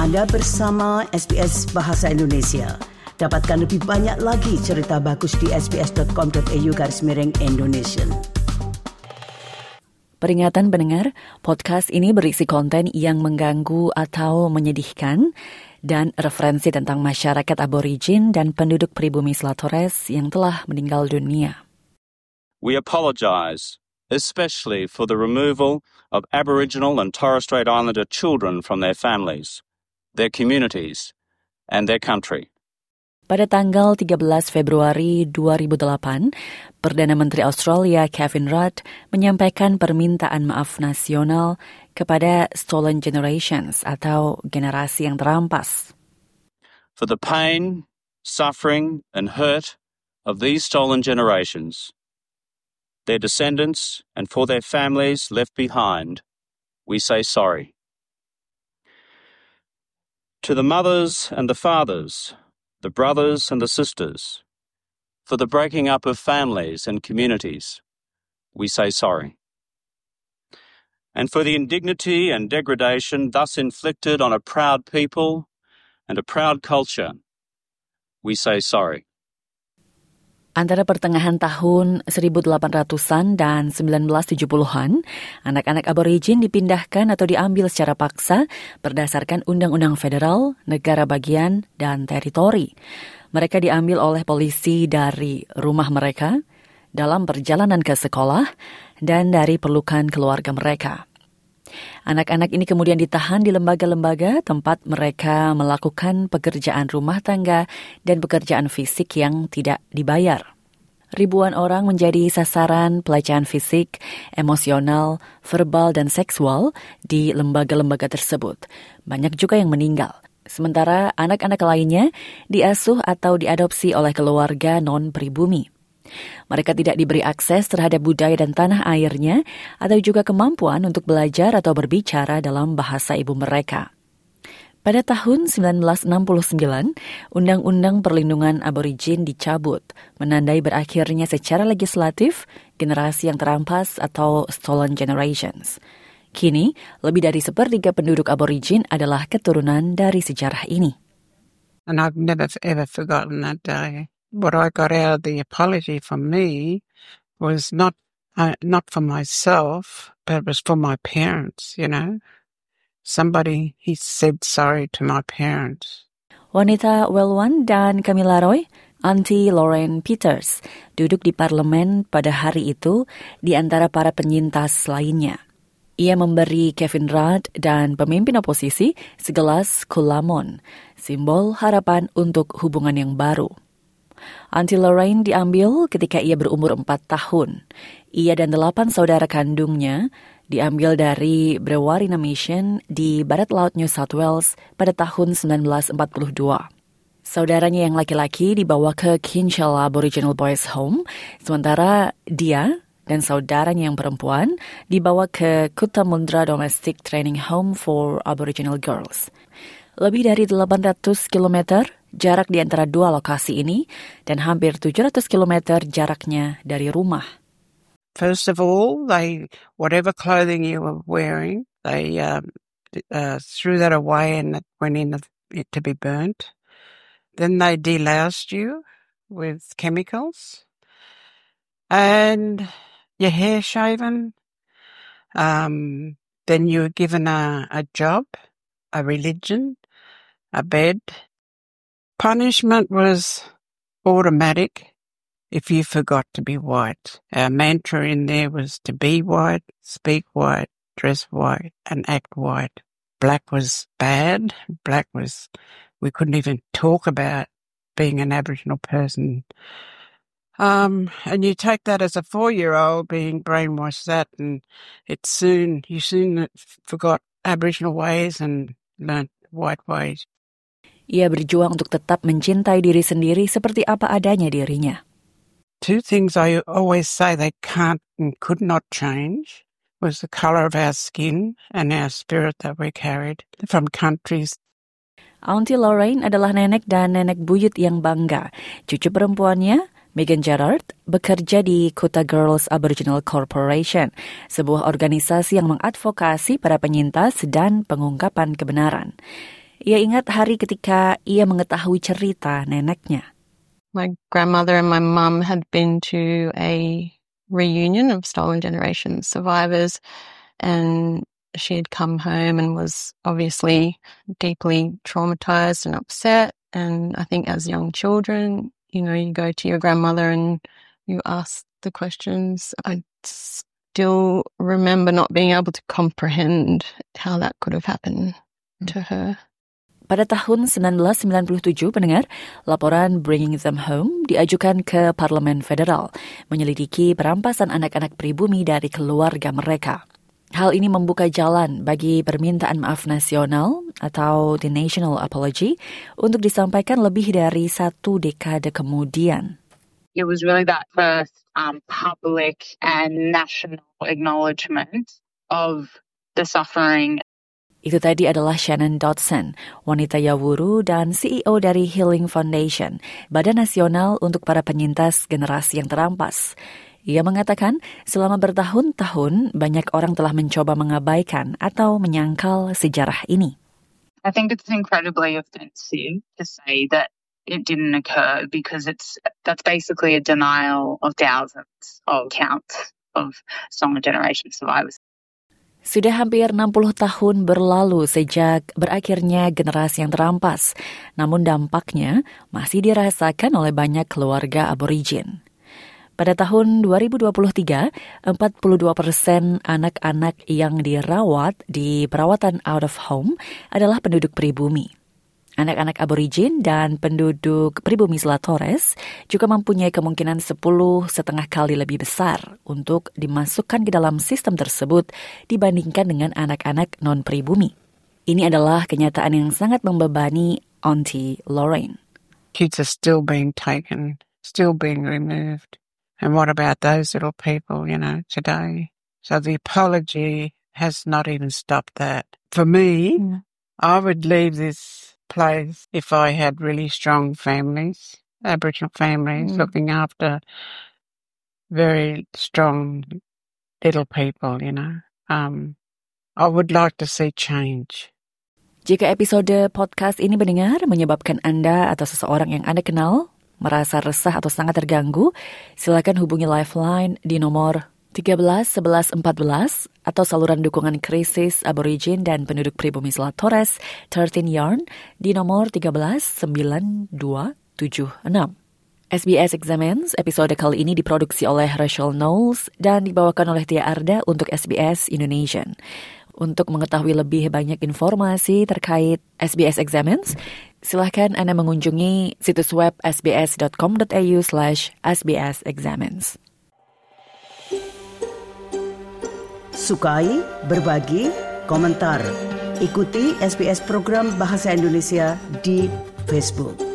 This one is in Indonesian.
Anda bersama SBS Bahasa Indonesia. Dapatkan lebih banyak lagi cerita bagus di sbs.com.au/Indonesian. Peringatan pendengar, podcast ini berisi konten yang mengganggu atau menyedihkan dan referensi tentang masyarakat aborigin dan penduduk pribumi Selat Torres yang telah meninggal dunia. We apologise, especially for the removal of Aboriginal and Torres Strait Islander children from their families, their communities, and their country. Pada tanggal 13 Februari 2008, Perdana Menteri Australia Kevin Rudd menyampaikan permintaan maaf nasional kepada Stolen Generations atau generasi yang terampas. For the pain, suffering, and hurt of these stolen generations, their descendants, and for their families left behind, we say sorry. To the mothers and the fathers, the brothers and the sisters, for the breaking up of families and communities, we say sorry. And for the indignity and degradation thus inflicted on a proud people and a proud culture, we say sorry. Antara pertengahan tahun 1800-an dan 1970-an, anak-anak aborigin dipindahkan atau diambil secara paksa berdasarkan undang-undang federal, negara bagian, dan teritori. Mereka diambil oleh polisi dari rumah mereka, dalam perjalanan ke sekolah, dan dari pelukan keluarga mereka. Anak-anak ini kemudian ditahan di lembaga-lembaga tempat mereka melakukan pekerjaan rumah tangga dan pekerjaan fisik yang tidak dibayar. Ribuan orang menjadi sasaran pelecehan fisik, emosional, verbal, dan seksual di lembaga-lembaga tersebut. Banyak juga yang meninggal. Sementara anak-anak lainnya diasuh atau diadopsi oleh keluarga non-pribumi. Mereka tidak diberi akses terhadap budaya dan tanah airnya atau juga kemampuan untuk belajar atau berbicara dalam bahasa ibu mereka. Pada tahun 1969, Undang-Undang Perlindungan Aborigin dicabut, menandai berakhirnya secara legislatif generasi yang terampas atau Stolen Generations. Kini, lebih dari 1/3 penduduk aborigin adalah keturunan dari sejarah ini. And I've never ever forgotten that day. What I got out of the apology from me was not for myself, but it was for my parents, you know. Somebody, he said sorry to my parents. Wanita Welwan dan Camilla Roy, Auntie Lorraine Peters, duduk di parlemen pada hari itu di antara para penyintas lainnya. Ia memberi Kevin Rudd dan pemimpin oposisi segelas kulamon, simbol harapan untuk hubungan yang baru. Auntie Lorraine diambil ketika ia berumur 4 tahun. Ia dan 8 saudara kandungnya diambil dari Brewarina Mission di barat laut New South Wales pada tahun 1942. Saudaranya yang laki-laki dibawa ke Kinchela Aboriginal Boys Home, sementara dia dan saudaranya yang perempuan dibawa ke Cootamundra Domestic Training Home for Aboriginal Girls. Lebih dari 800 km jarak di antara dua lokasi ini dan hampir 700 km jaraknya dari rumah. First of all, whatever clothing you were wearing, they threw that away and that went in it to be burnt. Then they deloused you with chemicals and your hair shaven. Then you were given a job, a religion, a bed. Punishment was automatic if you forgot to be white. Our mantra in there was to be white, speak white, dress white, and act white. Black was bad. We couldn't even talk about being an Aboriginal person. And you take that as a 4-year-old being brainwashed that, and you soon forgot Aboriginal ways and learnt white ways. Ia berjuang untuk tetap mencintai diri sendiri seperti apa adanya dirinya. 2 things I always say they can't and could not change was the colour of our skin and our spirit that we carried from countries. Auntie Lorraine adalah nenek dan nenek buyut yang bangga. Cucu perempuannya, Megan Gerard, bekerja di Kuta Girls Aboriginal Corporation, sebuah organisasi yang mengadvokasi para penyintas dan pengungkapan kebenaran. Ia ingat hari ketika ia mengetahui cerita neneknya. My grandmother and my mum had been to a reunion of Stolen Generation survivors, and she had come home and was obviously deeply traumatized and upset. And I think as young children, you go to your grandmother and you ask the questions. I still remember not being able to comprehend how that could have happened to her. Pada tahun 1997, pendengar, laporan Bringing Them Home diajukan ke Parlemen Federal, menyelidiki perampasan anak-anak pribumi dari keluarga mereka. Hal ini membuka jalan bagi permintaan maaf nasional atau the National Apology untuk disampaikan lebih dari 1 dekade kemudian. It was really that first public and national acknowledgement of the suffering. Itu tadi adalah Shannon Dodson, wanita Yawuru dan CEO dari Healing Foundation, Badan Nasional untuk para Penyintas Generasi yang Terampas. Ia mengatakan selama bertahun-tahun banyak orang telah mencoba mengabaikan atau menyangkal sejarah ini. I think it's incredibly offensive to say that it didn't occur because that's basically a denial of thousands of counts of Stolen Generation survivors. Sudah hampir 60 tahun berlalu sejak berakhirnya generasi yang terampas, namun dampaknya masih dirasakan oleh banyak keluarga aborigin. Pada tahun 2023, 42% anak-anak yang dirawat di perawatan out of home adalah penduduk pribumi. Anak-anak aborigin dan penduduk pribumi Selat Torres juga mempunyai kemungkinan 10,5 kali lebih besar untuk dimasukkan ke dalam sistem tersebut dibandingkan dengan anak-anak non-pribumi. Ini adalah kenyataan yang sangat membebani Auntie Lorraine. Kids are still being taken, still being removed. And what about those little people, today? So the apology has not even stopped that. For me, I would leave this place if I had really strong families, Aboriginal families, looking after very strong little people, I would like to see change. Jika episode podcast ini mendengar menyebabkan Anda atau seseorang yang Anda kenal merasa resah atau sangat terganggu, silakan hubungi Lifeline di nomor 13 11 14 atau saluran dukungan krisis aborigin dan penduduk pribumi Selat Torres 13 Yarn di nomor 13 9276. SBS Examines episode kali ini diproduksi oleh Rachel Knowles dan dibawakan oleh Tia Arda untuk SBS Indonesian. Untuk mengetahui lebih banyak informasi terkait SBS Examines, silakan Anda mengunjungi situs web sbs.com.au/sbsexamines. Sukai, berbagi, komentar. Ikuti SBS program Bahasa Indonesia di Facebook.